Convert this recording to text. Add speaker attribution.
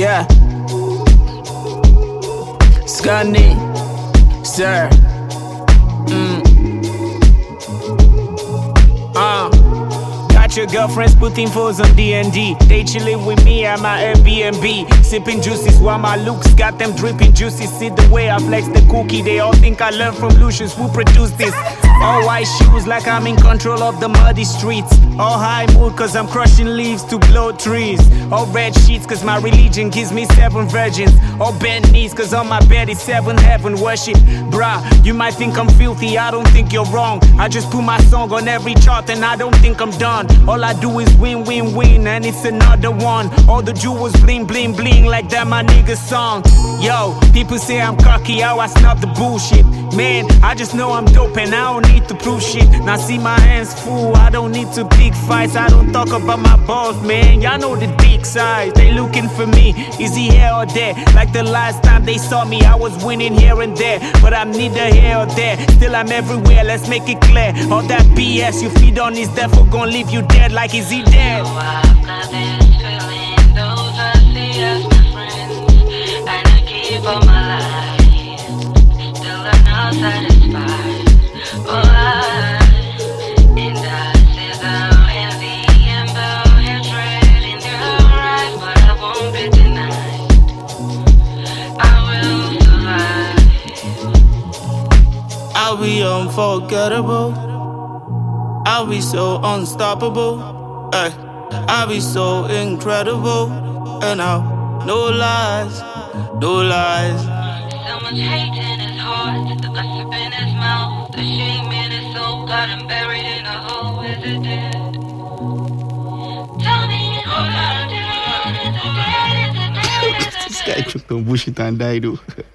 Speaker 1: Yeah. Scunny, sir. Got your girlfriends putting foes on D&D. They chillin' with me at my Airbnb, sipping juices while my looks got them dripping juices. See the way I flex the cookie, they all think I learned from Lucius. Who produced this? All white shoes like I'm in control of the muddy streets. All high mood cause I'm crushing leaves to blow trees. All red sheets cause my religion gives me 7 virgins. All bent knees cause on my bed is 7 heaven worship. Bruh, you might think I'm filthy, I don't think you're wrong. I just put my song on every chart and I don't think I'm done. All I do is win, win, win, and it's another one. All the jewels bling, bling, bling like that my nigga song. Yo, people say I'm cocky, how I snub the bullshit. Man, I just know I'm dope and I don't need to prove shit. Now see my hands full, I don't need to pick fights. I don't talk about my balls, man. Y'all know the dick size. They looking for me, is he here or there? Like the last time they saw me, I was winning here and there. But I'm neither here or there, still I'm everywhere, let's make it clear. All that BS you feed on is therefore gonna leave you dead, like is he dead?
Speaker 2: So I've got this feeling, those I see as my friends, and I keep on my life, still I'm not satisfied. Oh, indecision, envy, and hatred in your eyes, but I won't be denied. I will survive.
Speaker 1: I'll be unforgettable, I'll be so unstoppable, I'll be so incredible, and I'll no lies, no lies.
Speaker 2: So much hate in his heart, the gossip in his mouth, the shame in his soul, got him buried in a hole. Is it dead? Tell me, is it dead? Is it dead? Is it dead?
Speaker 3: This guy took the bullshit and died though.